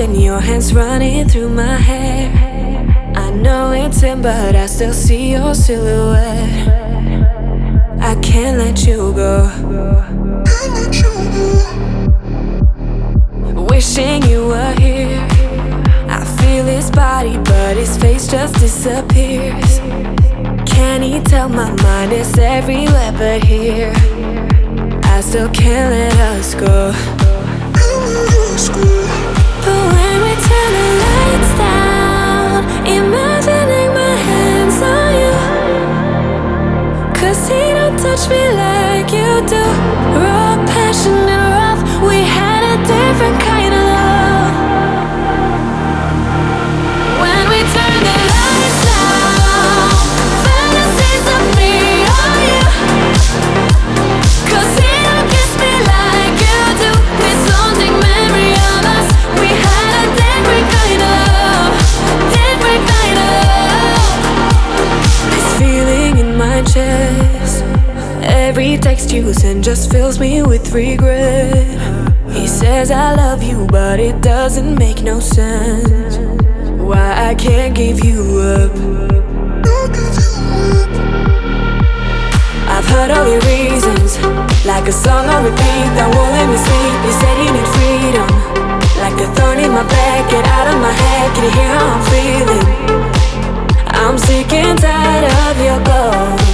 and your hands running through my hair. I know it's him, but I still see your silhouette. I can't let you go. Wishing you were here. I feel his body, but his face just disappears. Can he tell my mind is everywhere but here? I still can't let us go. But when we turn the lights down, imagining my hands on you, 'cause he don't touch me like you do. Raw, passionate, rough, we had a different kind of love. When we turn the lights down, fantasies of me on you, 'cause he don't kiss me like you do. This haunting memory of us, we had a different kind of love, different kind of love. This feeling in my chest, every text you send just fills me with regret. He says I love you, but it doesn't make no sense. Why I can't give you up. I've heard all your reasons, like a song on repeat that won't let me sleep. You said you need freedom, like a thorn in my back. Get out of my head, can you hear how I'm feeling? I'm sick and tired of your ghost.